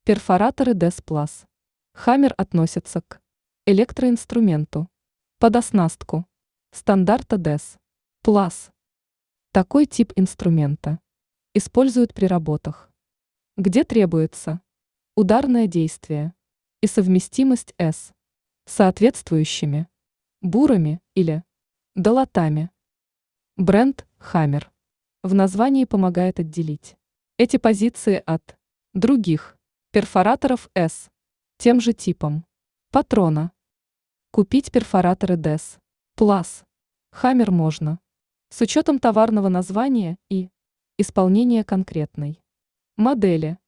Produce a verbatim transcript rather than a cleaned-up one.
Перфораторы дэ эс Plus. Хаммер относится к электроинструменту под оснастку стандарта дэ эс Plus. Такой тип инструмента используют при работах, где требуется ударное действие и совместимость с соответствующими бурами или долотами. Бренд Хаммер в названии помогает отделить эти позиции от других перфораторов S тем же типом патрона. Купить перфораторы дэ эс Plus Хаммер можно с учетом товарного названия и исполнения конкретной модели.